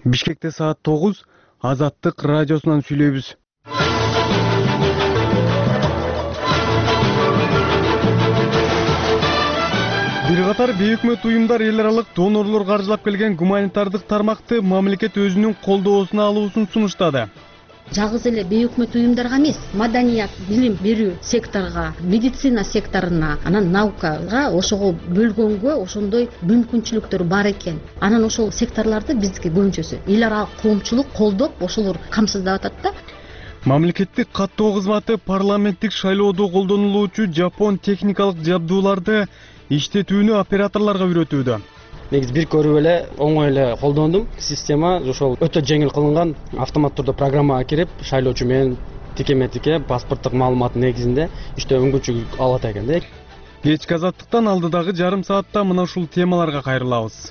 Бишкекте саат 9 Азаттык радиосунан сүйлөйбүз. Бир катар бейөкмөт уюмдар эл аралык донорлор каржылап келген гуманитардык тармакты мамлекет өзүнүн колдоосуна алуусун сунуштады. Жалгыз эле бейөкмөт уюмдарга эмес, маданият, билим берүү секторуна, медицина секторуна, анан наукага ошого бөлгөнгө ошондой мүмкүнчүлүктөр бар экен. Анан ошол секторлорду бизге көбүнчөсү эл аралык коомчулук колдоп, ошолор камсыздап атат да. Мамлекеттик каттоо кызматы парламенттик шайлоодо колдонулуучу жапон техникалык жабдууларды иштетүүнү операторлорго үйрөтүүдө. Негизи бир көрүп эле оңой эле колдондум. Система ошол өтө жеңил кылынган, автомат түрдө программага кирип, шайлоочу менен тикеме-тике паспорттук маалымат негизинде иштөө мүмкүнчүлүк алат экен да. Кечки азаттыктан алдыдагы жарым саатта мына ушул темаларга кайрылабыз.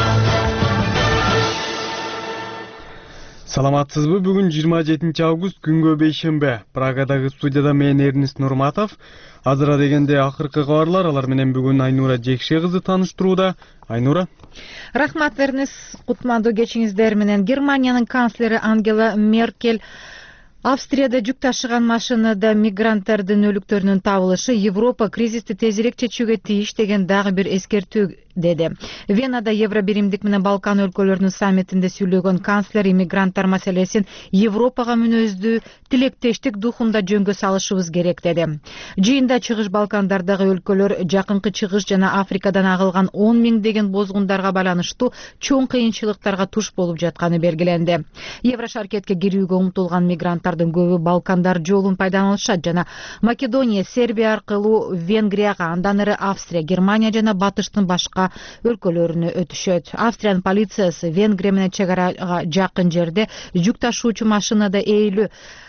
Саламатсызбы? Бүгүн 27 август күнгө бейшембе. Прагадагы студияда мен Эрнис Нурматов. Азыра дегенде акыркы кабарлар, алар менен бүгүн Айнура Жекше кызы тааныштырууда. Айнура. Рахмат Эрнис, кутмандуу кечиңиздер менен. Германиянын канцлери Ангела Меркель Австрияда жүк ташыган машинада мигранттардын өлүктөрүнүн табылышы Европа кризисти тезирээк чечүүгө тийиш деген дагы бир эскертүү деди. Венада Евробиримдик менен Балкан өлкөлөрүнүн саммитинде сүйлөгөн канцлер иммигранттар маселесин Европага мүнөздүү тилектештик духунда жөнгө салышыбыз керек деди. Жыйында Чыгыш Балкандардагы өлкөлөр жакынкы Чыгыш жана Африкадан агылган 10 миңдеген бозгундарга байланыштуу чоң кыйынчылыктарга туш болуп жатканы белгиленди. Еврошаркетке кирүүгө умтулган мигранттардын көбү Балкандар жолун пайдаланышат жана Македония, Сербия аркылуу Венгрияга, андан ары Австрия, Германия жана батыштын башка өлкөлөрүнө өтүшөт. Австриянын полициясы Венгрия менен чегарага жакын жерде жүк ташуучу машинада 20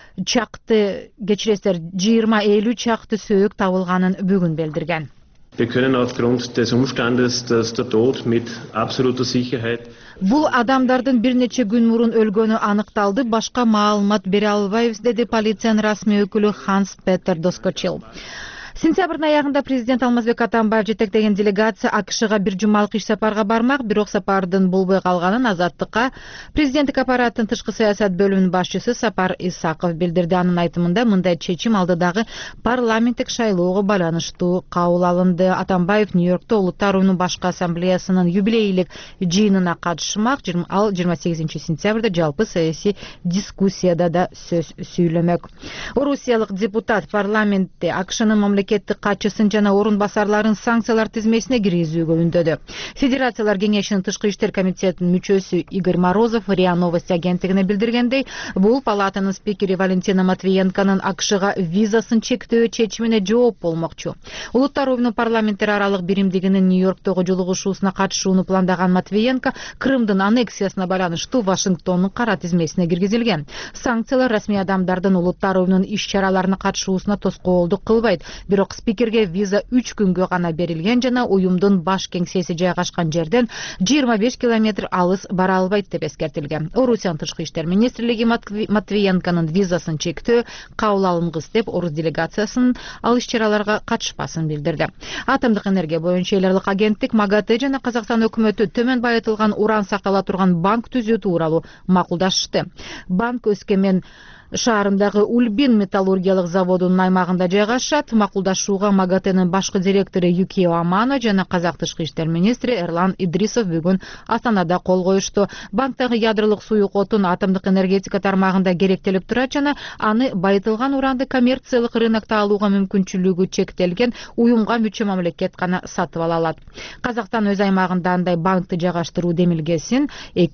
чакты сөөк табылганын бүгүн билдирген. Wir können aufgrund des Umstandes, dass der Tod mit absoluter Sicherheit Бул адамдардын бир нече күн мурун өлгөнү аныкталды, башка маалымат бере албайбыз, деди полициянын расмий өкүлү Ханс Петер Доскочил. Сентябрдын аягында президент Алмазбек Атамбаев жетектеген делегация АКШга бир жумалык иш сапарга бармак, бирок сапардын болбой калганын Азаттыкка президенттик аппараттын тышкы саясат бөлүмүнүн башчысы Сапар Исаков билдирди. Анын айтымында мындай чечим алдыдагы парламенттик шайлоого байланыштуу кабыл алынды. Атамбаев Нью-Йоркто Улуттар уюмунун башкы ассамблеясынын юбилейлик жыйынына катышмак. Ал 28 сентябрда жалпы саясий дискуссияда да сөз сүйлөмөк. Орусиялык депутат парламентте АКШнын мамлекеттик катчысын жана орун басарларын санкциялар тизмесине киргизүүгө үндөдү. Федерациялар кеңешинин тышкы иштер комитетинин мүчөсү Игорь Морозов РИА Новости агенттигине билдиргендей, бул палатанын спикери Валентина Матвиенконун АКШга визасын чектөө чечимине жооп болмокчу. Улуттар уюмунун парламенттер аралык биримдигинин Нью-Йорктогу жолугушуусуна катышууну пландаган Матвиенко Крымдын аннексиясына байланыштуу Вашингтондун кара тизмесине киргизилген. Санкциялар расмий адамдардын улуттар уюмунун иш-чараларына катышуусуна тоскоолдук кылбайт. Бирок спикерге виза 3 күнгө гана берилген жана уюмдун баш кеңсеси жайгашкан жерден 25 километр алыс бара албайт деп эскертилген. Орусиянын тышкы иштер министрлиги Матвиенконун визасын чектөө кабыл алынгыс деп орус делегациясынын ал иш-чараларга катышпасын билдирди. Атомдук энергия боюнча эл аралык агенттик МАГАТЭ жана Казакстан өкмөтү төмөн байытылган уран сактала турган банк түзүү тууралуу макулдашты. Банк Өскемен шаарындагы Ульбин металлургиялык заводунун аймагында жайгашат. Макулдашууга МАГАТЭнин башкы директору Юкио Амано жана Казак тышкы иштер министри Эрлан Идрисов бүгүн Астанада кол коюшту. Банктагы ядролук суюк отун атомдук энергетика тармагында керектелип турат жана аны байытылган уранды коммерциялык рынокто алууга мүмкүнчүлүгү чектелген уюмга мүчө мамлекет гана сатып ала алат. Казакстан өз аймагында андай банкты жайгаштыруу демилгесин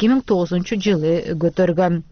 2009-жылы көтөргөн.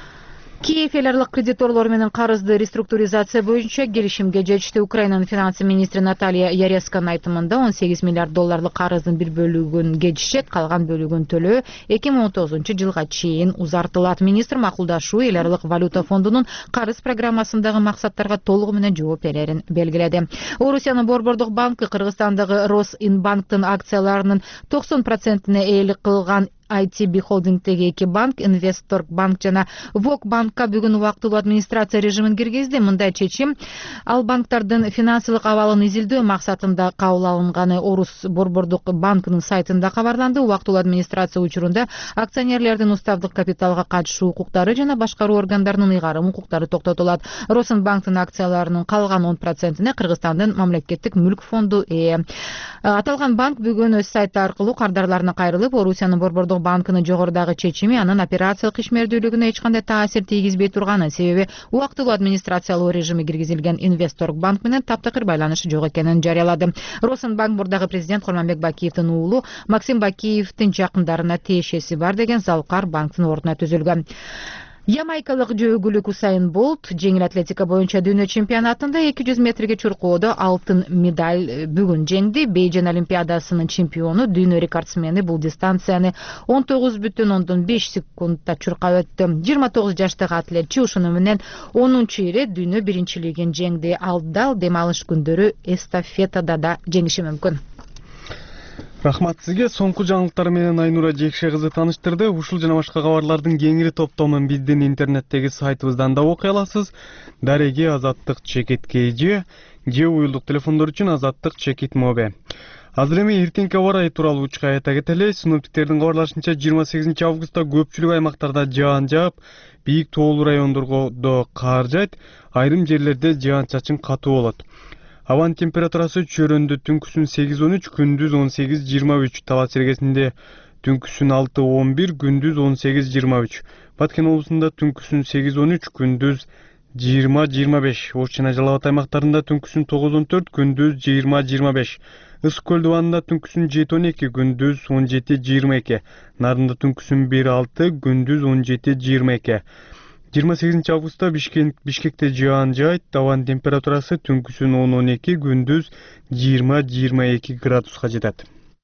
Киев эл аралык кредиторлор менен карызды реструктуризация боюнча келишимге жетишти. Украинанын финансы министри Наталья Яресканын айтымында 18 миллиард долларлык карыздын бир бөлүгүн кечишет, калган бөлүгүн төлөө 2019-жылга чейин узартылат. Министр макулдашуу эл аралык валюта фондунун карыз программасындагы максаттарга толугу менен жооп берерин белгиледи. Орусиянын Борбордук банкы Кыргызстандагы Росинбанктын акцияларынын 90%-не ээлик кылган ITB холдингдеги 2 банк, Инвестторг банк жана Вок банкка бүгүн убактылуу администрация режимин киргизди. Мындай чечим ал банктардын финансылык абалын изилдөө максатында кабыл алынганы Орус борбордук банкынын сайтында кабарланды. Убактылуу администрация учурунда акционерлердин уставдык капиталга катышуу укуктары жана башкаруу органдарынын ыйгарым укуктары токтотулат. Росенбанктын акцияларынын калган 10%-ине Кыргызстандын мамлекеттик мүлк фонду ээ. Аталган банк бүгүн өз сайты аркылуу кардарларына кайрылып, Орусиянын борбордук банкынын жогорудагы чечими анын операциялык ишмердүүлүгүнө эч кандай таасир тийгизбей турганын, себеби убактылуу администрациялоо режими киргизилген Инвестторг банк менен таптакыр байланышы жок экенин жарыялады. Росенбанк мурдагы президент Курманбек Бакиевдин уулу Максим Бакиевдин жакындарына тиешеси бар деген Залкар банктын ордуна түзүлгөн. Ямайкалык жөөгүлүк Усайн Болт жеңил атлетика боюнча дүйнө чемпионатында 200 метрге чуркоодо алтын медаль бүгүн жеңди. Бейжин олимпиадасынын чемпиону, дүйнө рекордсмени бул дистанцияны 19,5 секундда чуркап өттү. 29 жаштагы атлетчи ушуну менен 10-ирет дүйнө биринчилигин жеңди. Ал дал дем алыш күндөрү эстафетада да жеңиши мүмкүн. Рахмат сизге. Соңку жаңылыктар менен Айнура Жекше кызы тааныштырды. Ушул жана башка кабарлардын кеңири топтомун биздин интернеттеги сайтыбыздан да окуй аласыз. Дареги Азаттык Чекит КЖ же уюлдук телефондор үчүн Азаттык Чекит Мобе. Азыр эми эртеңки аба ырайы тууралуу учка айта кетели. Синоптиктердин кабарлашынча 28 августта көпчүлүк аймактарда жаан жаап, бийик тоолуу райондордо кар жайт, айрым жерлерде жаан-чачын катуу болот. Абанын температурасы чөйрөндө түнкүсүн 8-13, күндүз 18-23, Талас Сергесинде түнкүсүн 6-11, күндүз 18-23. Баткен облусунда түнкүсүн 8-13, күндүз 20-25. Ош жана Жалал Абад аймактарында түнкүсүн 9-14, күндүз 20-25. Ысык көл дубанында түнкүсүн 7-12, күндүз 17-22. Нарында түнкүсүн 1-6, күндүз 17-22. 28 августта Бишкекте жаан жайт, абанын температурасы түнкүсүн 10-12, күндүз 20-22 градуска жетет.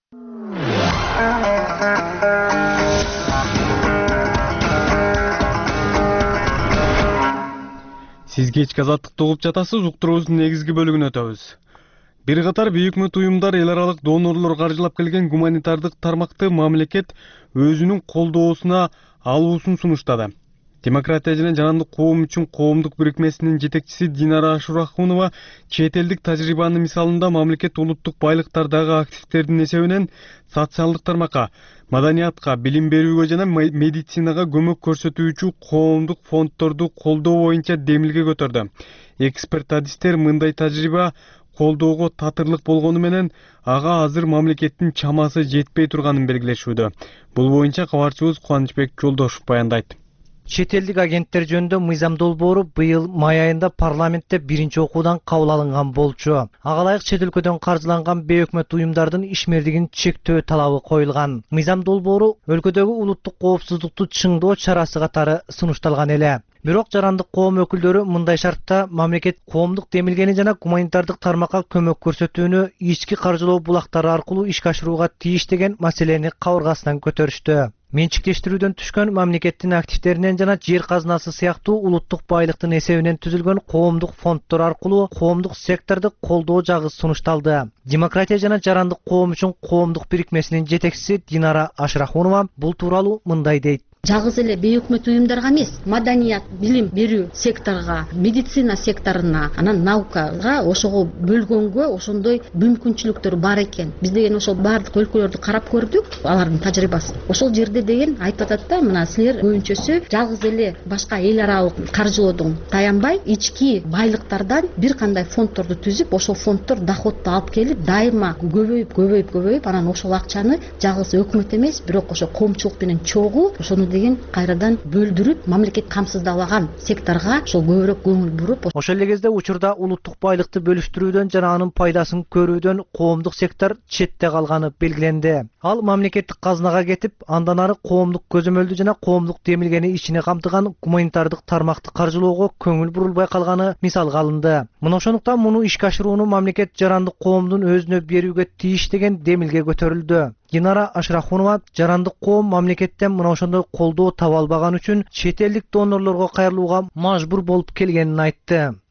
Сиз кечки азаттыкты угуп жатасыз, уктуруубуздун негизги бөлүгүнө өтөбүз. Бир катар бийик өкмөт уюмдар эл аралык донорлор каржылап келген гуманитардык тармакты мамлекет өзүнүн колдоосуна алуусун сунуштады. Демократия жана жарандык коом үчүн коомдук бирикмесинин жетекчиси Динара Ашурахунова чет элдик тажрыйбанын мисалында мамлекет улуттук байлыктардагы активдердин эсебинен социалдык тармакка, маданиятка, билим берүүгө жана медицинага көмөк көрсөтүүчү коомдук фонддорду колдоо боюнча демилге көтөрдү. Эксперт-адистер мындай тажрыйба колдоого татырлык болгону менен ага азыр мамлекеттин чамасы жетпей турганын белгилешүүдө. Бул боюнча кабарчыбыз Кубанычбек Жолдошов баяндайт. Чет элдик агенттер жөнүндө мыйзам долбоору быйыл май айында парламентте биринчи окуудан кабыл алынган болчу. Ага ылайык чет өлкөдөн каржыланган бейөкмөт уюмдардын ишмердигин чектөө талабы коюлган. Мыйзам долбоору өлкөдөгү улуттук коопсуздукту чыңдоо чарасы катары сунушталган эле. Бирок жарандык коом өкүлдөрү мындай шартта мамлекет коомдук демилгени жана гуманитардык тармакка көмөк көрсөтүүнү ички каржылоо булактары аркылуу ишке ашырууга тийиш деген маселени кабыргасынан көтөрүштү. Менчиктештирүүдөн түшкөн мамлекеттин активдеринен жана жер казынасы сыяктуу улуттук байлыктын эсебинен түзүлгөн коомдук фонддор аркылуу коомдук секторду колдоо жагы сунушталды. Демократия жана жарандык коом үчүн коомдук бирикмесинин жетекчиси Динара Ашрахунова бул тууралуу мындай дейт. Жалгыз эле бейөкмөт уюмдарга эмес, маданият, билим берүү секторго, медицина секторуна, анан наукага ошого бөлгөнгө ошондой мүмкүнчүлүктөр бар экен. Биз деген ошол баардык өлкөлөрдү карап көрдүк, алардын тажрыйбасын. Ошол жерде деген айтып атат да, мына силер көбүнчөсү жалгыз эле башка эл аралык каржылоодон таянбай, ички байлыктардан бир кандай фонддорду түзүп, ошол фонддор доходду алып келип, дайыма көбөйүп, анан ошол акчаны жалгыз өкмөт эмес, бирок ошо коомчулук менен чогуу ошону деген кайрадан бөлдүрүп, мамлекет камсыздабаган секторго ошол көбүрөөк көңүл буруп. Ошол эле кезде учурда улуттук байлыкты бөлүштүрүүдөн жана анын пайдасын көрүүдөн коомдук сектор четте калганы белгиленди. Ал мамлекеттик казынага кетип, андан ары коомдук көзөмөлдү жана коомдук демилгени ичине камтыган гуманитардык тармакты каржылоого көңүл бурулбай калганы мисалга алынды. Мына ошондуктан муну ишке ашырууну мамлекет жарандык коомдун өзүнө берүүгө тийиш деген демилге көтөрүлдү. Динара Ашрахунова жарандык коом мамлекеттен мына ошондой колдоо таба албаган үчүн чет элдик донорлорго кайрылууга мажбур болуп келгенин айтты.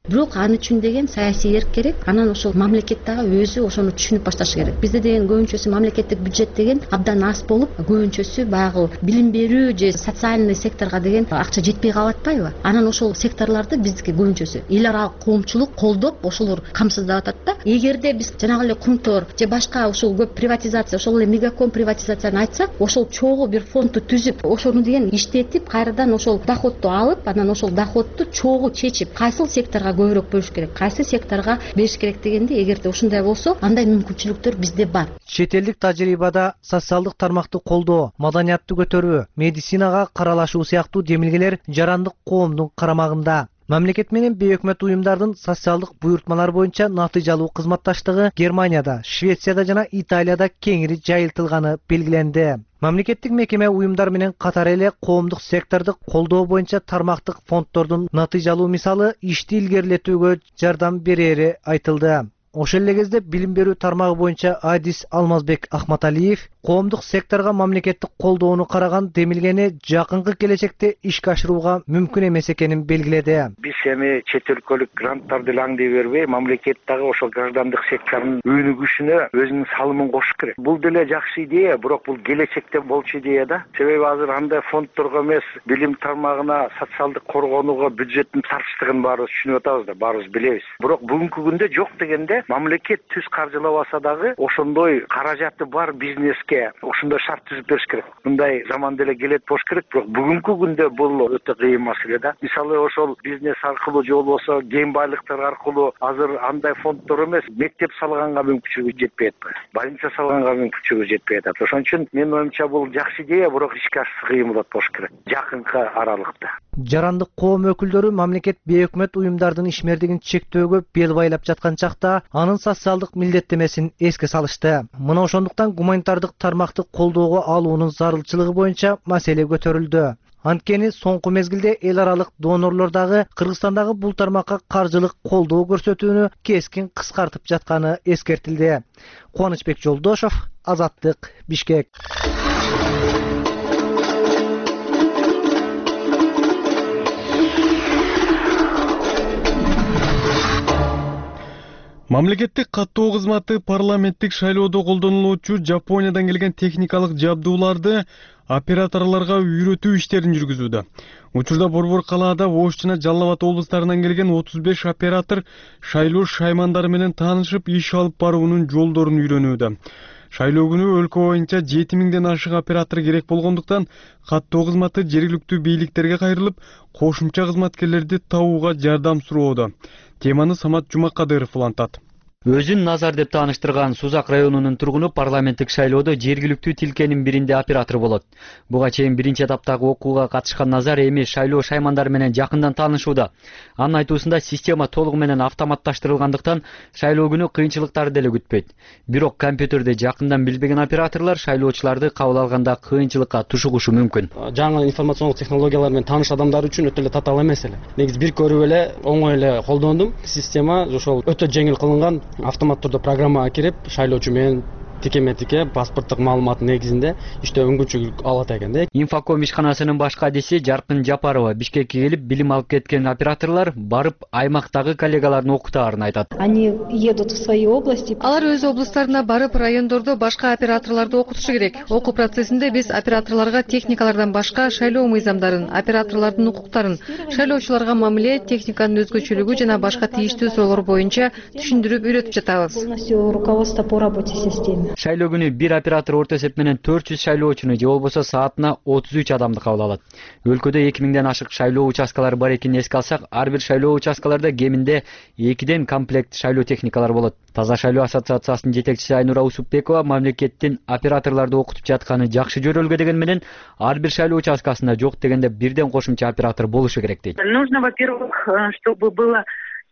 Бирок аны үчүн деген саясий эрк керек. Анан ошол мамлекет дагы өзү ошону түшүнүп башташы керек. Бизде деген көбүнчөсү мамлекеттик бюджет деген абдан аз болуп, көбүнчөсү баягы билим берүү же социальный секторго деген акча жетпей калып атпайбы? Анан ошол секторлорду биздики көбүнчөсү эл аралык коомчулук колдоп, ошолор камсыздап атат да. Эгерде биз жанагы эле Кумтор же башка ушул көп приватизация, ошол эле мегаком приватизацияны айтсак, ошол чогуу бир фондду түзүп, ошону деген иштетип, кайрадан ошол доходду алып, анан ошол доходду чогуу чечип, кайсыл секторго көбүрөөк бөлүш керек, кайсы секторго бериш керек дегенде, эгерде ушундай болсо, андай мүмкүнчүлүктөр бизде бар. Чет элдик тажрыйбада социалдык тармакты колдоо, маданиятты көтөрүү, медицинага каралашуу сыяктуу демилгелер жарандык коомдун карамагында. Мамлекет менен бейөкмөт уюмдардын социалдык буйртмалар боюнча натыйжалуу кызматташтыгы Германияда, Швецияда жана Италияда кеңири жайылтылганы белгиленди. Мамлекеттик мекеме уюмдар менен катары эле коомдук секторду колдоо боюнча тармактык фонддордун натыйжалуу мисалы ишти илгерилетүүгө жардам берери айтылды. Ошол эле кезде билим берүү тармагы боюнча Адис Алмазбек Ахматалиев коомдук секторго мамлекеттик колдоону караган демилгени жакынкы келечекте ишке ашырууга мүмкүн эмес экенин белгиледи. Биз эми чет өлкөлүк гранттарды аңдый бербей, мамлекет дагы ошол граждандык сектордун өнүгүшүнө өзүнүн салымын кошуш керек. Бул деле жакшы идея, бирок бул келечекте болчу идея да. Себеби азыр андай фонддорго эмес, билим тармагына, социалдык коргонууга бюджеттин сарптыгын баарыбыз түшүнүп атабыз да, баарыбыз билебиз. Бирок бүгүнкү күндө жок дегенде мамлекет түз каржылабаса дагы ошондой каражаты бар бизнеске ошондой шарт түзүп бериш керек. Мындай заман деле келет болуш керек, бирок бүгүнкү күндө бул өтө кыйын маселе да. Мисалы ошол бизнес аркылуу же болбосо кем байлыктар аркылуу азыр андай фонддор эмес, мектеп салганга мүмкүнчүлүгү жетпей атпайбы, больница салганга мүмкүнчүлүгү жетпей атат. Ошон үчүн менин оюмча бул жакшы идея, бирок ишке ашырыш кыйын болот болуш керек жакынкы аралыкта. Жарандык коом өкүлдөрү мамлекет бейөкмөт уюмдардын ишмердигин чектөөгө бел байлап жаткан чакта анын социалдык милдеттемесин эске салышты. Мына ошондуктан гуманитардык тармакты колдоого алуунун зарылчылыгы боюнча маселе көтөрүлдү. Анткени соңку мезгилде эл аралык донорлор дагы Кыргызстандагы бул тармакка каржылык колдоо көрсөтүүнү кескин кыскартып жатканы эскертилди. Кубанычбек Жолдошов, Азаттык, Бишкек. Мамлекеттик каттоо кызматы парламенттик шайлоодо колдонулуучу Жапониядан келген техникалык жабдууларды операторлорго үйрөтүү иштерин жүргүзүүдө. Учурда Борбор калаада Ош жана Жалал Абад облустарынан келген 35 оператор шайлоо шаймандары менен таанышып, иш алып баруунун жолдорун үйрөнүүдө. Шайлоо күнү өлкө боюнча 7000ден ашык оператор керек болгондуктан каттоо кызматы жергиликтүү бийликтерге кайрылып, кошумча кызматкерлерди табууга жардам суроодо. Теманы Самат Жумакадыров улантат. Өзүн Назар деп тааныштырган Сузак районунун тургуну парламенттик шайлоодо жергиликтүү тилкенин биринде оператор болот. Буга чейин биринчи этаптагы окууга катышкан Назар эми шайлоо шаймандары менен жакындан таанышууда. Анын айтуусунда система толугу менен автоматташтырылгандыктан шайлоо күнү кыйынчылыктарды деле күтпөйт. Бирок компьютерди жакындан билбеген операторлор шайлоочуларды кабыл алганда кыйынчылыкка тушугушу мүмкүн. Жаңы информациондук технологиялар менен тааныш адамдар үчүн өтө эле татаал эмес эле. Негизи бир көрүп эле оңой эле колдондум. Система ошол өтө жеңил кылынган. Автомат түрдө программага кирип, шайлоочу менен тикеме-тике паспорттук маалымат негизинде иштөө мүмкүнчүлүк алат экен да. Инфоком ишканасынын башкы адиси Жаркын Жапарова Бишкекке келип билим алып кеткен операторлор барып аймактагы коллегаларын окутаарын айтат. Они едут в свои области. Алар өз облустарына барып, райондордо башка операторлорду окутушу керек. Окуу процессинде биз операторлорго техникалардан башка шайлоо мыйзамдарын, операторлордун укуктарын, шайлоочуларга мамиле, техниканын өзгөчөлүгү жана башка тийиштүү суроолор боюнча түшүндүрүп үйрөтүп жатабыз. Полностью руководство по работе системы. Шайлоо күнү бир оператор орто эсеп менен 400 шайлоочуну же болбосо саатына 33 адамды кабыл алат. Өлкөдө 2000ден ашык шайлоо участкалары бар экенин эске алсак, ар бир шайлоо участкаларда кеминде 2ден комплект шайлоо техникалары болот. Таза шайлоо ассоциациясынын жетекчиси Айнура Усупбекова мамлекеттин операторлорду окутуп жатканы жакшы жөрөлгө деген менен ар бир шайлоо участкасында жок дегенде бирден кошумча оператор болушу керек дейт. Нужно, во-первых, чтобы было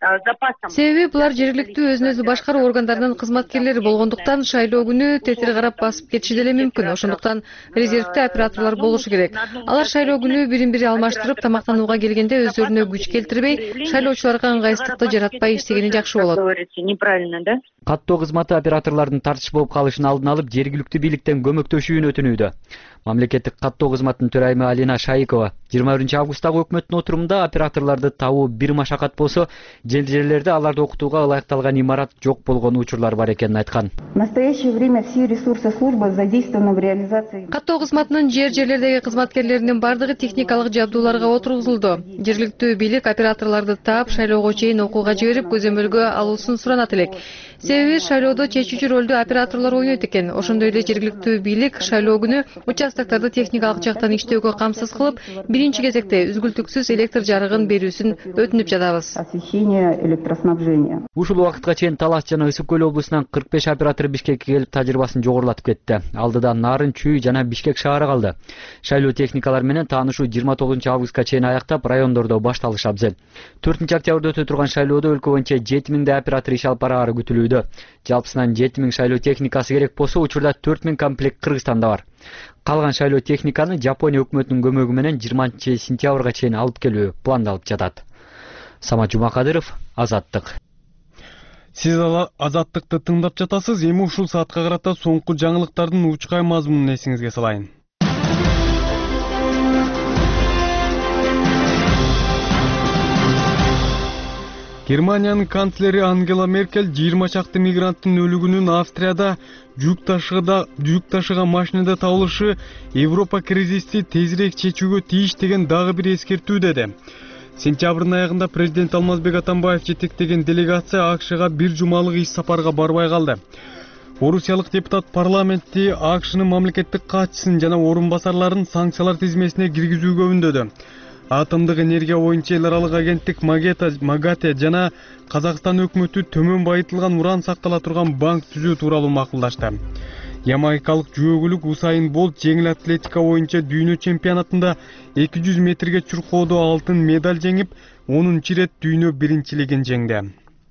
Себеби булар жергиликтүү өзүн-өзү башкаруу органдарынын кызматкерлери болгондуктан шайлоо күнү тетири карап басып кетиши деле мүмкүн. Ошондуктан резервде операторлор болушу керек. Алар шайлоо күнү бирин-бири алмаштырып, тамактанууга келгенде өздөрүнө күч келтирбей, шайлоочуларга ыңгайсыздыкты жаратпай иштегени жакшы болот. Неправильно, да? Каттоо кызматы операторлордун тартыш болуп калышын алдын алып, жергиликтүү бийликтен көмөктөшүүнү өтүнүүдө. Мамлекеттик каттоо кызматынын төрайымы Алина Шайыкова 21-августтагы өкмөттүн отурумунда операторлорду табуу бир машакат болсо, жерлерде аларды окутууга ылайыкталган имарат жок болгон учурлар бар экенин айткан. В настоящее время все ресурсы службы задействованы в реализации. Каттоо кызматынын жерлердеги кызматкерлеринин бардыгы техникалык жабдууларга отургузулду. Жергиликтүү бийлик операторлорду таап, шайлоого чейин окууга жиберип, көзөмөлгө алуусун суранат элек. Себеби шайлоодо чечүүчү ролду операторлор ойнойт экен. Ошондой эле жергиликтүү бийлик шайлоо күнү участокторду техникалык жактан иштөөгө камсыз кылып, биринчи кезекте үзгүлтүксүз электр жарыгын берүүсүн өтүнүп жатабыз. Освещение, электроснабжение. Ушул убакытка чейин Талас жана Ысык көл облусунан 45 оператор Бишкекке келип тажрыйбасын жогорулатып кетти. Алдыда Нарын, Чүй жана Бишкек шаары калды. Шайлоо техникалар менен таанышуу 29-августка чейин аяктап, райондордо башталышы абзел. 4-октябрда өтө турган шайлоодо өлкө боюнча 7000 оператор иш алып бараары күтүлүүдө. Жалпысынан 7000 шайлоо техникасы керек болсо, учурда 4000 комплект Кыргызстанда бар. Калган шайлоо техниканы Жапония өкмөтүнүн көмөгү менен 20-сентябрга чейин алып келүү пландалып жатат. Самат Жумакадыров, Азаттык. Сиз Азаттыкты тыңдап жатасыз. Эми ушул саатка карата соңку жаңылыктардын учкай мазмунун эсиңизге салайын. Германиянын канцлери Ангела Меркель 20 чакты мигранттын өлүгүнүн Австрияда жүк ташыган машинада табылышы Европа кризисти тезирээк чечүүгө тийиш деген дагы бир эскертүү деди. Сентябрдын аягында президент Алмазбек Атамбаев жетектеген делегация АКШга бир жумалык иш сапарга барбай калды. Орусиялык депутат парламентти АКШнын мамлекеттик катчысын жана орун басарларын санкциялар тизмесине киргизүүгө үндөдү. Атомдук энергия боюнча эл аралык агенттик МАГАТЭ жана Казакстан өкмөтү төмөн байытылган уран сактала турган банк түзүү тууралуу макулдашты. Ямайкалык жөөгүлүк Усайн Болт жеңил атлетика боюнча дүйнө чемпионатында 200 метрге чуркоодо алтын медаль жеңип, 10-чы ирет дүйнө биринчилигин жеңди.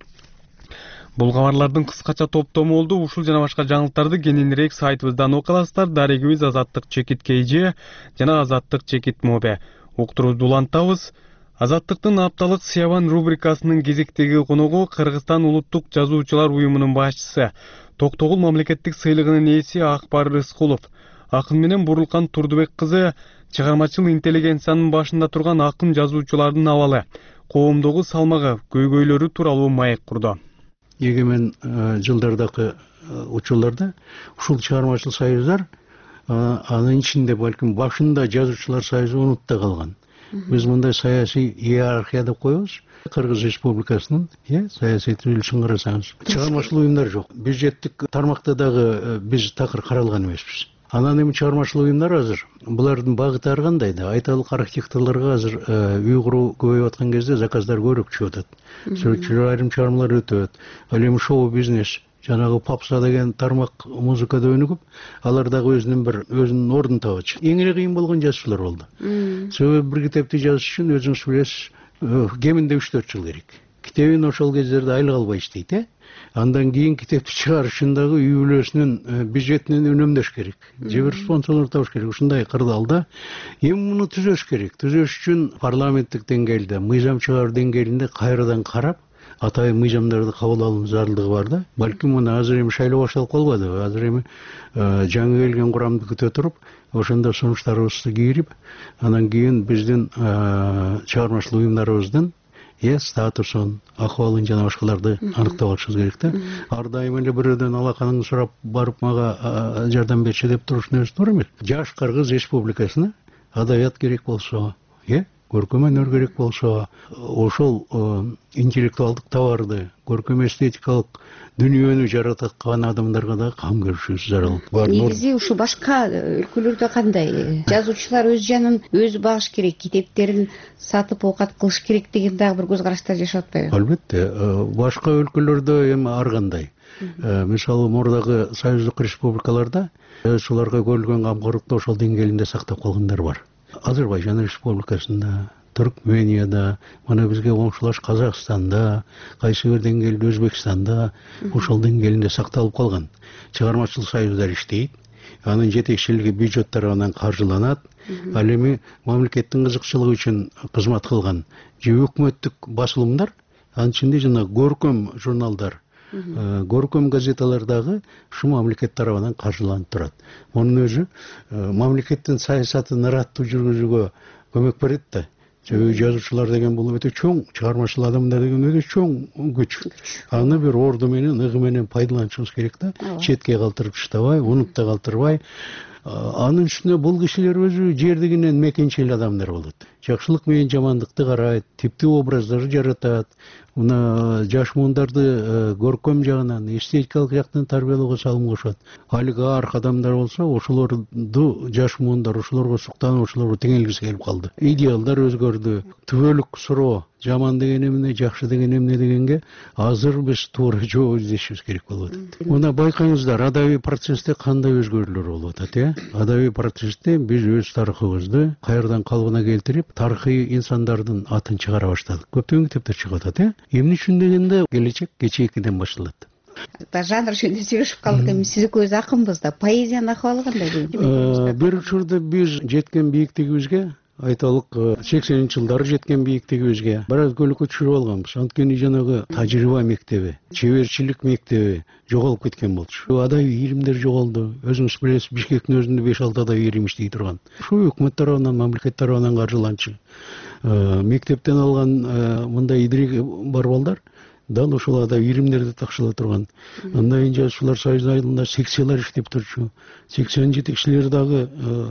Бул кабарлардын кыскача топтому болду. Ушул жана башка жаңылыктарды кененирээк сайтыбыздан окуй аласыздар. Дарегибиз Азаттык чекит KG жана Азаттык чекит Мобе. Уктурубузду улантабыз. Азаттыктын апталык Сиябан рубрикасынын кезектеги коногу Кыргызстан улуттук жазуучулар уюмунун башчысы, Токтогул мамлекеттик сыйлыгынын ээси Акбар Рыскулов. Акын менен Бурулкан Турдубек кызы чыгармачыл интеллигенциянын башында турган акын жазуучулардын абалы, коомдогу салмагы, көйгөйлөрү тууралуу маек курду. Егемен жылдардагы учурларда ушул чыгармачыл союздар анын ичинде балким башында жазуучулар союзу унутта калган. Биз мындай саясий иерархия деп коебуз. Кыргыз Республикасынын саясий түзүлүшүн карасаңыз, чыгармачыл уюмдар жок. Бюджеттик тармакта дагы биз такыр каралган эмеспиз. Анан эми чыгармачыл уюмдар азыр булардын багыты ар кандай да, айталык архитекторлорго азыр үй куруу көбөйүп аткан кезде заказдар көбүрөөк чыгып атат. Сүрөтчүлөр айрым чыгармалар өтөт. Ал эми шоу бизнес жанагы попса деген тармак музыкада өнүгүп, алар дагы өзүнүн ордун табачы. Эң эле кыйын болгон жазуучулар болду. Себеби бир китепти жазыш үчүн өзүңүз билесиз, кеминде 3-4 жыл керек. Китебин ошол кездерде айлык албай иштейт, Андан кийин китепти чыгарыш үчүн дагы үй бүлөсүнүн бюджетинен үнөмдөш керек. Же бир спонсорлор табыш керек. Ушундай кырдаалда эми муну түзөш керек. Түзөш үчүн парламенттик деңгээлде, мыйзам чыгаруу деңгээлинде кайрадан карап, атайын мыйзамдарды кабыл алуу зарылдыгы бар да. Балким муну азыр эми шайлоо башталып калбады. Азыр эми жаңы келген курамды күтө туруп, ошондо сунуштарыбызды кийирип, анан кийин биздин чыгармачыл уюмдарыбыздын статусун, акыбалын жана башкаларды аныктап алышыбыз керек да. Ар дайым эле бирөөдөн алаканыңды сурап барып мага жардам берчи деп турушун өзү туура эмес. Жаш Кыргыз Республикасына адабият керек болсо, көркөм өнөр керек болсо, ошол интеллектуалдык товарды, көркөм эстетикалык дүнүйөнү жараткан адамдарга да кам көрүшүбүз зарыл. Негизи ушул башка өлкөлөрдө кандай? Жазуучулар өз жанын өзү багыш керек, китептерин сатып оокат кылыш керек деген дагы бир көз караштар жашап атпайбы? Албетте, башка өлкөлөрдө эми ар кандай. Мисалы, мурдагы союздук республикаларда жазуучуларга көрүлгөн камкорлукту ошол деңгээлинде сактап калгандар бар. Азербайжан Республикасында, Түркменияда, мына бизге коңшулаш Казакстанда, кайсы бир деңгээлде Өзбекстанда ошол деңгээлинде сакталып калган. Чыгармачыл союздар иштейт, анын жетекчилиги бюджет тарабынан каржыланат. Ал эми мамлекеттин кызыкчылыгы үчүн кызмат кылган же өкмөттүк басылымдар, анын ичинде жана көркөм журналдар, көркөм газеталардагы ушу мамлекет тарабынан каржыланып турат. Мунун өзү мамлекеттин саясатын ыраттуу жүргүзүүгө көмөк берет да. Себеби жазуучулар деген бул өтө чоң, чыгармачыл адамдар деген өтө чоң күч. Аны бир орду менен, ыгы менен пайдаланышыбыз керек да. Четке калтырып таштабай, унутта калтырбай. Анын үстүнө бул кишилер өзү жердигинен мекенчил адамдар болот. Жакшылык менен жамандыкты карайт, типтүү образдар жаратат. Мына жаш муундарды көркөм жагынан, эстетикалык жактан тарбиялоого салым кошот. Алиги арк адамдар болсо, ошолорду жаш муундар ошолорго суктанып, ошолорго теңелгиси келип калды. Идеалдар өзгөрдү. Түбөлүк суроо, жаман деген эмне, жакшы деген эмне дегенге азыр биз туура жооп издешибиз керек болуп атат. Мына байкаңыздар, адабий процессте кандай өзгөрүүлөр болуп атат, Адабий процессте биз өз тарыхыбызды кайрадан калыбына келтирип, тарыхый инсандардын атын чыгара баштадык. Көптөгөн китептер чыгып атат, Эмне үчүн дегенде келечек кечээкиден башталат. Жанр жөнүндө сүйлөшүп калдык эми, сиз экөөбүз акынбыз да. Поэзиянын акыбалы кандай? Бир учурда биз жеткен бийиктигибизге, айталык 80-жылдары жеткен бийиктигибизге бир аз көлөкө түшүрүп алганбыз. Анткени жанагы тажрыйба мектеби, чеберчилик мектеби жоголуп кеткен болчу. Адабий илимдер жоголду. Өзүңүз билесиз, Бишкектин өзүндө 5-6 адабий илим иштей турган. Ушу өкмөт тарабынан, мамлекет тарабынан каржыланчу. Мектептен алган мындай идири бар балдар дал ошол адабий илимдерди такшыла турган. Андан кийин жазуучулар союзунун айылында секциялар иштеп турчу. Секциянын жетекчилери дагы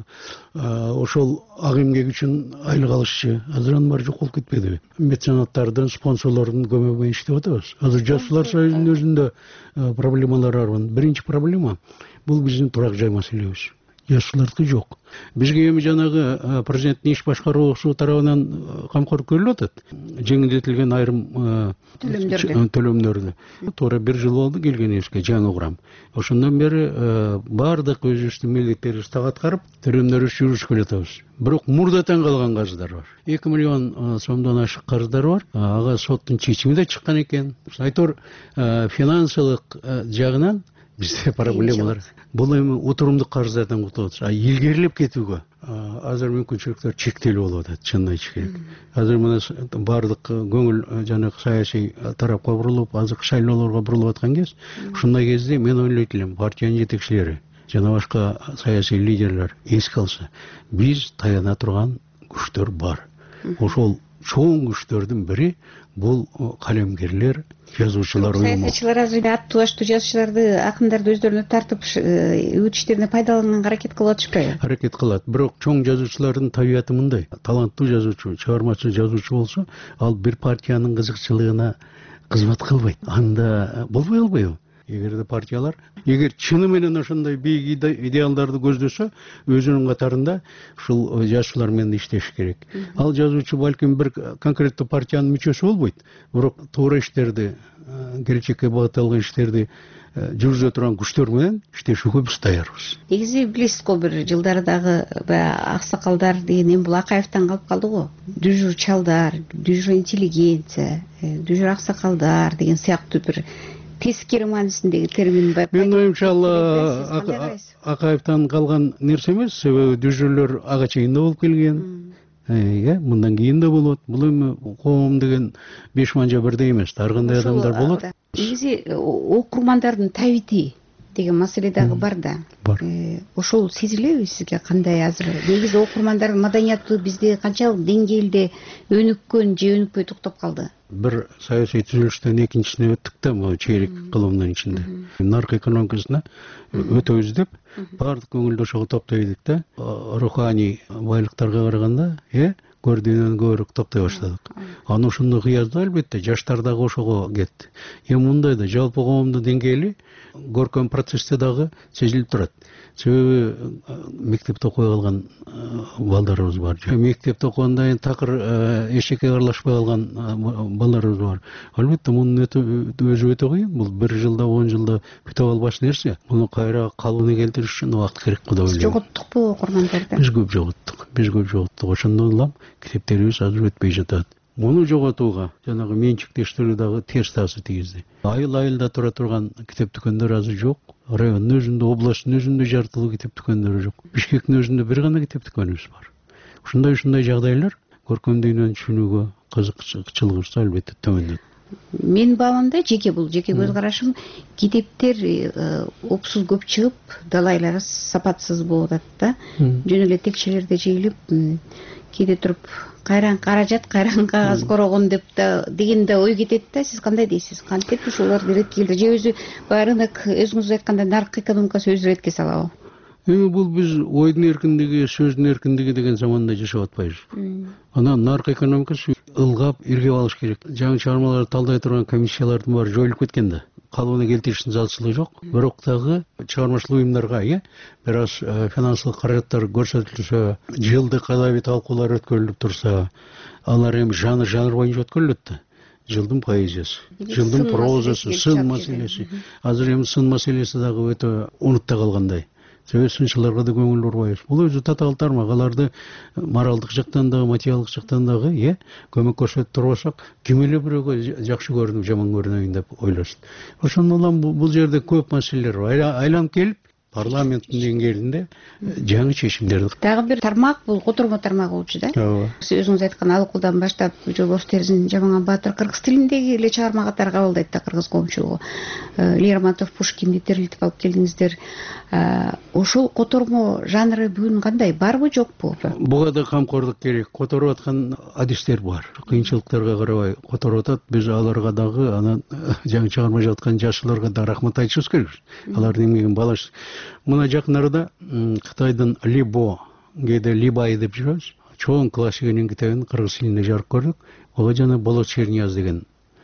ошол ак эмгек үчүн айлык алышчу. Азыр анын баары жок болуп кетпедиби? Меценаттардын, спонсорлордун көмөгү менен иштеп атабыз. Азыр жазуучулар союзунун өзүндө проблемалар бар. Биринчи проблема бул биздин турак жай маселебиз. Жазуучулардыкы жок. Бизге эми жанагы президенттин иш башкаруусу тарабынан камкор көрүлүп атат. Жеңилдетилген айрым төлөмдөрдү. Туура 1 жыл болду келгенибизге, жаңы курам. Ошондон бери баардык өзүбүздүн милдеттерибизди так аткарып, төлөмдөрүбүздү жүргүзүп келатабыз. Бирок мурдатан калган карыздар бар. 2 миллион сомдон ашык карыздар бар. Ага соттун чечими да чыккан экен. Айтор финансылык жагынан бизде проблемалар. Бул эми отурумдук карыздардан кутулабыз. Илгерилеп кетүүгө азыр мүмкүнчүлүктөр чектелүү болуп атат, чынын айтыш керек. Азыр мына баардык көңүл жанагы саясий тарапка бурулуп, азыр шайлоолорго бурулуп аткан кез, ушундай кезде мен ойлойт элем, партиянын жетекчилери жана башка саясий лидерлер эске алса, биз таяна турган күчтөр бар. Ошол чоң күчтөрдүн бири бул калемгерлер, жазуучулар уюму. Саясатчылар азыр аттуу баштуу жазуучуларды, акындарды өздөрүнө тартып, өз иштерине пайдаланганга аракет кылып атышпайбы? Аракет кылат. Бирок чоң жазуучулардын табияты мындай. Таланттуу жазуучу, чыгармачыл жазуучу болсо, ал бир партиянын кызыкчылыгына кызмат кылбайт. Анда болбой калбайбы? Эгерде партиялар, эгер чыны менен ошондой бийик идеалдарды көздөсө, өзүнүн катарында ушул жазуучулар менен иштеш керек. Ал жазуучу балким бир конкреттүү партиянын мүчөсү болбойт, бирок туура иштерди, келечекке багытталган иштерди жүргүзө турган күчтөр менен иштешүүгө биз даярбыз. Негизи билесиз го, бир жылдары дагы аксакалдар деген эми бул Акаевтан калып калды го. Дүжүр чалдар, дүжүр интеллигенция, дүжүр аксакалдар деген сыяктуу бир тескери маанисиндеги термин бар. Мен оюмча Акаевтан калган нерсе эмес, себеби дүжүрлөр ага чейин да болуп келген. Мындан кийин да болот. Бул эми коом деген 5 манжа бирдей эмес, ар кандай адамдар болот. Негизи окурмандардын табити деген маселе дагы бар да. Ошол сезилеби сизге кандай азыр? Негизи окурмандардын маданияты бизде канчалык деңгээлде өнүккөн же өнүкпөй токтоп калды? Бир саясий түзүлүштөн экинчисине өттүк да, могу чейлик кылымдын ичинде. Нарк экономикасына өтөбүз деп баардык көңүлдү ошого топтой элек да. Руханий байлыктарга караганда, көрдүнөн көбүрөөк топтой баштадык. Аны ошондой кыязда албетте жаштар дагы ошого кетти. Эми мындай да жалпы коомдун деңгээли көркөм процессте дагы сезилип турат. Себеби мектепте окуй калган балдарыбыз бар. Мектепте окугандан кийин такыр эшекке аралашпай калган балдарыбыз бар. Албетте мунун өзү өтө кыйын. Бул 1 жылда, 10 жылда бүтө албаш нерсе. Муну кайра калыбына келтириш үчүн убакыт керек го деп ойлойм. Жоготтукпу окурмандарды? Биз көп жоготтук. Ошондон улам китептерибиз азыр өтпөй жатат. Муну жоготууга жанагы менчиктештирүү дагы терс таасир тийгизди. Айыл-айылда тура турган китеп дүкөндөр азыр жок. Райондун өзүндө, областтын өзүндө жартылуу китеп дүкөндөрү жок. Бишкектин өзүндө бир гана китеп дүкөнүбүз бар. Ушундай жагдайлар көркөм дүйнөнү түшүнүүгө кызыкчылыгыбызды албетте төмөндөт. Менин баамда бул жеке көз карашым, китептер опсуз көп чыгып, далайлары сапатсыз болуп атат да. Жөн эле текчелерде жыйылып, кээде туруп кайран каражат, кайран кагаз корогон деп деген да ой кетет да. Сиз кандай дейсиз? Кантип ушулар иретке келди? Же өзү рынок өзүңүз айткандай нарык экономикасы өзү иретке салабы? Бул биз ойдун эркиндиги, сөздүн эркиндиги деген заманда жашап атпайбыз. Анан нарык экономикасы ылгап, иргеп алыш керек. Жаңы чыгармаларды талдай турган комиссиялардын баары жоюлуп кеткен да. Калыбына келтириштин залчылыгы жок. Бирок дагы чыгармачыл уюмдарга, бир аз финансылык каражаттар көрсөтүлсө, жылдык кадайбый талкуулар өткөрүлүп турса, алар эми жанр боюнча өткөрүлөт да. Жылдын поэзиясы, жылдын прозасы, сын маселеси. Азыр эми сын маселеси дагы өтө унутта калгандай. Себеби сынчыларга да көңүл бурбайбыз. Бул өзү татаал тармак. Аларды моралдык жактан дагы, материалдык жактан дагы көмөк көрсөтүп турбасак, ким эле бирөөгө жакшы көрүнүп, жаман көрүнөйүн деп ойлошу. Ошондон улам бул жерде көп маселелер бар. Айланып келип, парламенттин деңгээлинде жаңы чечимдерди. Дагы бир тармак бул котормо тармагы болчу да. Сиз өзүңүз айткан ал укулдан баштап Жолбош Терзин Жаманган Баатыр кыргыз тилиндеги эле чыгарма катары кабылдайт да кыргыз коомчулугу. Лермонтов, Пушкинди терилтип алып келдиңиздер. Ошол котормо жанры бүгүн кандай? Барбы, жокпу? Буга да камкордук керек. Которуп аткан адистер бар. Кыйынчылыктарга карабай которуп атат. Биз аларга дагы анан жаңы чыгарма жазаткан жашчыларга да рахмат айтышыбыз керек. Алардын эмгегин баалаш. Мына жакын арада Кытайдын Либо, кээде Либай деп жүрөбүз. Чоң классигинин китебин кыргыз тилинде жарык көрдүк. Ого жана Болот Чернияз деген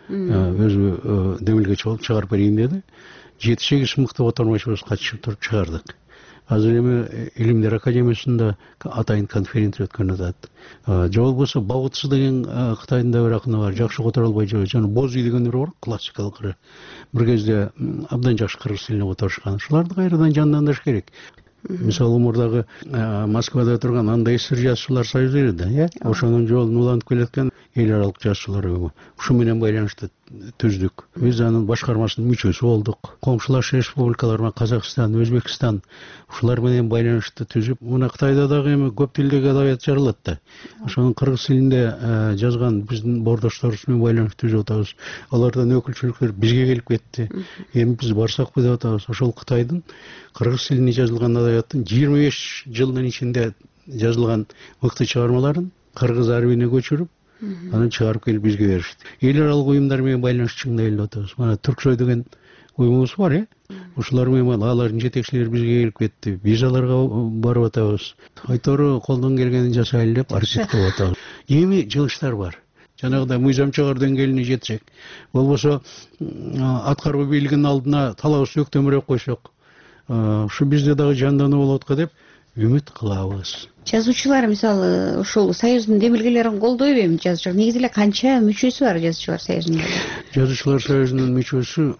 өзү демилгечи болуп чыгарып берейин деди. 7-8 мыкты отурмачыбыз катышып туруп чыгардык. Азыр эми Илимдер академиясында атайын конференция өткөн атат. Же болбосо Баутсы деген Кытайдын да бир акыны бар, жакшы которо албай жүрөт. Жана Бози дегендер бар, классикалык. Бир кезде абдан жакшы кыргыз тилине которушкан. Шуларды кайрадан жандандырыш керек. Мисалы мурдагы Москвада турган андай эсир жазчылар союзу эле, ошонун жолун улантып келаткан эл аралык жазчылар уюму. Ушу менен байланышты түздүк. Биз анын башкармасынын мүчөсү болдук. Коомшулаш республикалар, Казакстан, Өзбекстан ушулар менен байланышты түзүп, мына Кытайда дагы эми көп тилдеги адабият жаралат да. Ошонун кыргыз тилинде жазган биздин боордошторубуз менен байланышты түзүп атабыз. Алардан өкүлчүлүктөр бизге келип кетти. Эми биз барсакпы деп атабыз. Ошол Кытайдын кыргыз тилине жазылган адабияттын 25 жылдын ичинде жазылган мыкты чыгармаларын кыргыз арабине көчүрүп, анан чыгарып келип бизге беришти. Эл аралык уюмдар менен байланыш чыңдай эле атабыз. Мана Түрксой деген уюмубуз бар, ушулар менен алардын жетекчилери бизге келип кетти. Биз аларга барып атабыз. Айтору колдон келгенин жасайлы деп архив кылып атабыз. Эми жылыштар бар. Жанагыдай мыйзам чыгар деңгээлине жетсек, болбосо аткаруу бийлигинин алдына талабыбызды өктөмүрөөк койсок, ушу бизде дагы жандануу болот го деп үмүт кылабыз. Жазуучулар мисалы ушул союздун демилгелерин колдойбу эми жазуучулар? Негизи эле канча мүчөсү бар жазуучулар союзунда? Жазуучулар союзунун мүчөсү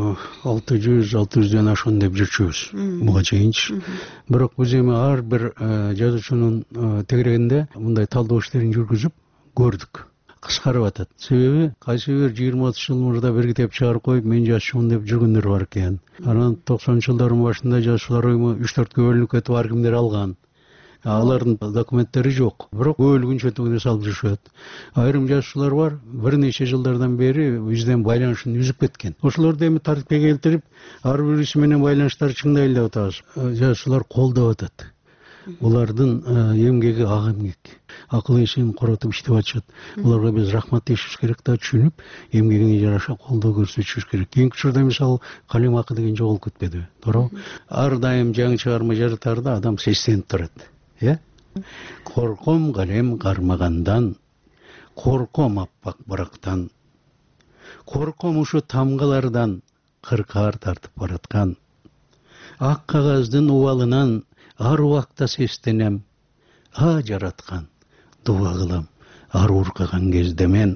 600-600дөн ашкан деп жүрчүбүз буга чейинчи. Бирок биз эми ар бир жазуучунун тегерегинде мындай талдоо иштерин жүргүзүп көрдүк. Кыскарып атат. Себеби кайсы бир 20-30 жыл мурда бир китеп чыгарып коюп, мен жазчумун деп жүргөндөр бар экен. Анан 90-жылдардын башында жазуучулар уюму 3-4 бөлүнүп кетип ар кимдер алган. Алардын документтери жок. Бирок бөлүгүнчө түгүнө салып жүрүшөт. Айрым жазуучулар бар, бир нече жылдардан бери бизден байланышын үзүп кеткен. Ошолорду эми тартипке келтирип, ар бириси менен байланыштарды чыңдайлы деп атабыз. Жазуучулар колдоп атат. Булардын эмгеги ак эмгек. Акыл эсин коротуп иштеп атышат. Буларга биз рахмат дешибиз керек да, түшүнүп, эмгегине жараша колдоо көрсөтүшүбүз керек. Кийинки учурда мисалы калем акы деген жоголуп кетпеди, туурабы? Ар дайым жаңы чыгарма жазатарда адам сестенип турат. Корком калем кармагандан, корком аппак барактан, корком ушу тамгалардан кыркаар тартып бараткан. Ак кагаздын убалынан ар убакта сестенем, жараткан, дуа кылам, ар уркаган кезде мен.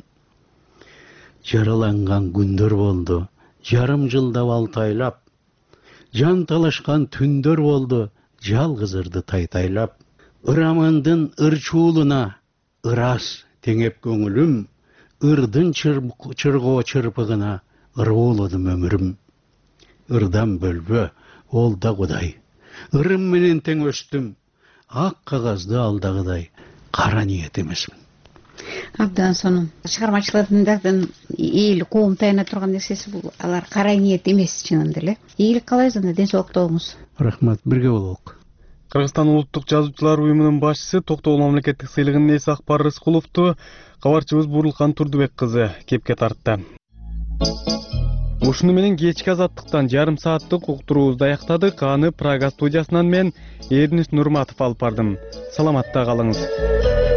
Жараланган күндөр болду, жарым жылдап алтайлап, жан талашкан түндөр болду, жалгыз ырды тайтайлап. Ырамандын ырчуулуна ырас теңеп көңүлүм, ырдын чыргоо чырпыгына ыруулудум өмүрүм. Ырдан бөлбө, ол да Кудай. Ырым менен тең өстүм, ак кагазды алдагыдай кара ниет эмесмин. абдан сонун чыгармачылардын эл коом таяна турган нерсеси бул алар кара ниет эмес чынында эле. Ийгилик каалайбыз, анда ден соолук табыңыз. Рахмат, бирге бололук. Кыргызстан улуттук жазуучулар уюмунун башчысы Токтогул мамлекеттик сыйлыгынын ээси Акбар Рыскуловду кабарчыбыз Буурулкан Турдубек кызы кепке тартты. Ушуну менен кечки азаттыктан жарым сааттык уктуруубузду аяктадык. Аны Прага студиясынан мен Эрнис Нурматов алып бардым. Саламатта калыңыз.